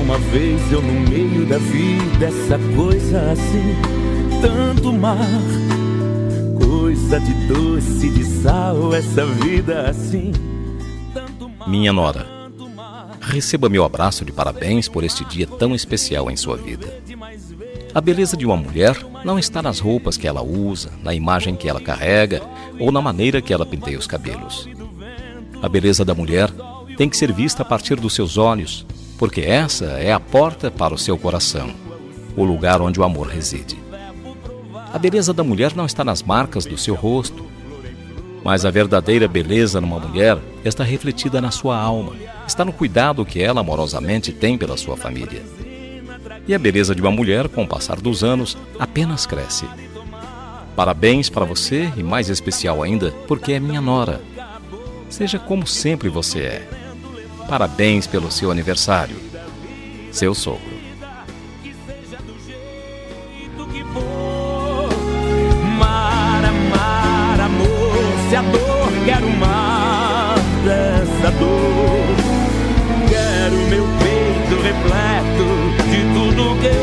uma vez eu no meio da vida, essa coisa assim, tanto mar, coisa de doce, de sal, essa vida assim, tanto mar. Minha nora, receba meu abraço de parabéns por este dia tão especial em sua vida. A beleza de uma mulher não está nas roupas que ela usa, na imagem que ela carrega ou na maneira que ela penteia os cabelos. A beleza da mulher tem que ser vista a partir dos seus olhos, porque essa é a porta para o seu coração, o lugar onde o amor reside. A beleza da mulher não está nas marcas do seu rosto, mas a verdadeira beleza numa mulher está refletida na sua alma, está no cuidado que ela amorosamente tem pela sua família. E a beleza de uma mulher, com o passar dos anos, apenas cresce. Parabéns para você e mais especial ainda, porque é minha nora. Seja como sempre você é. Parabéns pelo seu aniversário. Seu sogro. Mar, amar, amor, se a dor quero mar dessa dor. Quero meu peito repleto de tudo que